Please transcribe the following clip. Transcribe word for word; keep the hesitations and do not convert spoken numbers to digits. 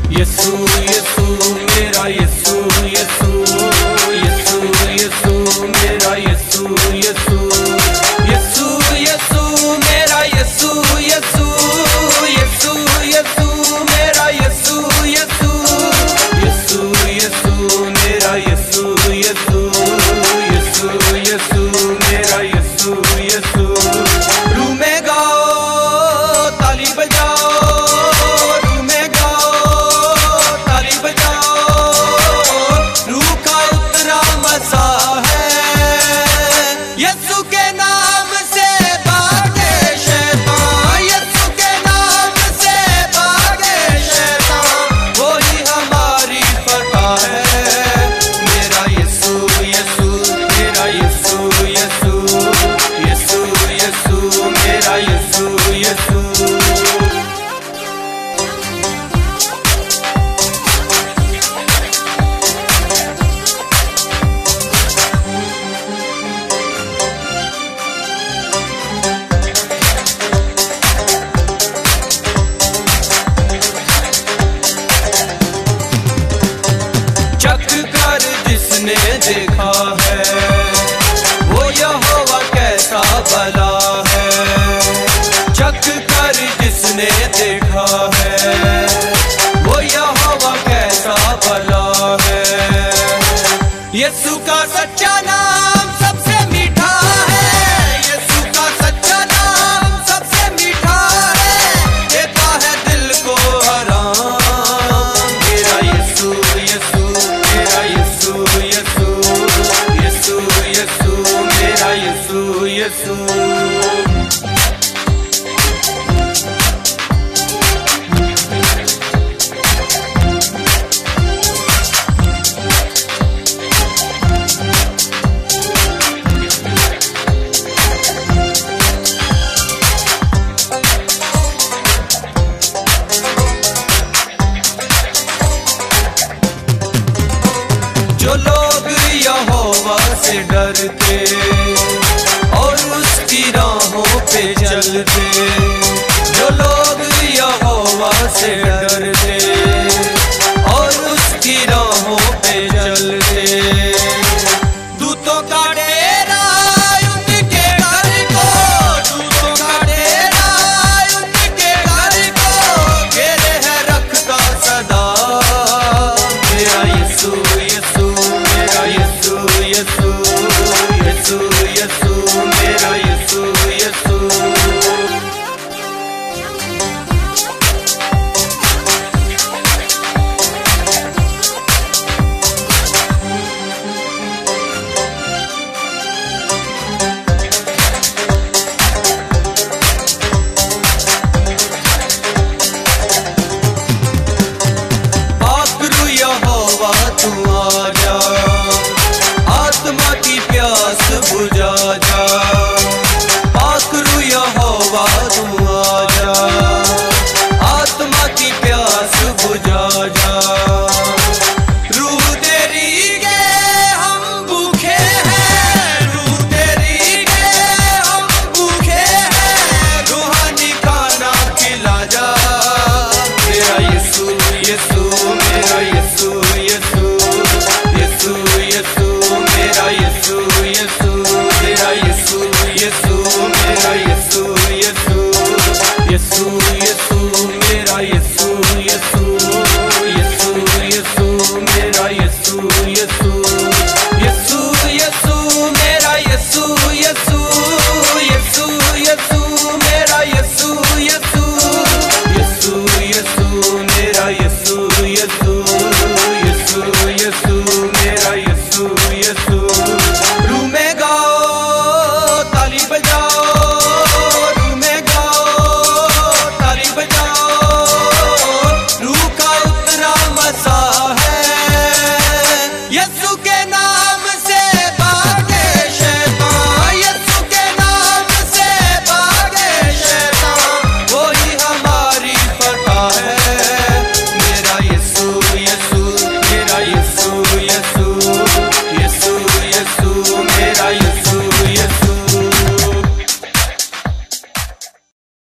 यीशु यीशु मेरा यीशु यीशु यीशु यीशु मेरा यीशु यीशु यीशु यीशु मेरा यीशु यीशु यीशु यीशु मेरा यीशु यीशु यीशु यीशु मेरा यीशु यीशु यीशु यीशु मेरा यीशु यीशु। रूह में गाओ ताली बजाओ, रूह में गाओ ताली बजाओ, रूह का उतरा मजा है। यीशु के नाम से भागे शैतान, यीशु के नाम से भागे शैतान, वही हमारी फतह है। मेरा यीशु यीशु मेरा यीशु यीशु यीशु यीशु मेरा यीशु यीशु। चख कर जिसने देखा है, वो यहोवा कैसा भला है। चख कर जिसने देखा है, वो यहोवा कैसा भला है। यीशु का सच्चा नाम सबसे मीठा है, यीशु का सच्चा नाम सबसे मीठा है, देता है दिल को आराम। मेरा यीशु यीशु मेरा यीशु यीशु यीशु यीशु मेरा यीशु यीशु। जो लोग यहोवा से डरते और उसकी राहों पे चलते, जो लोग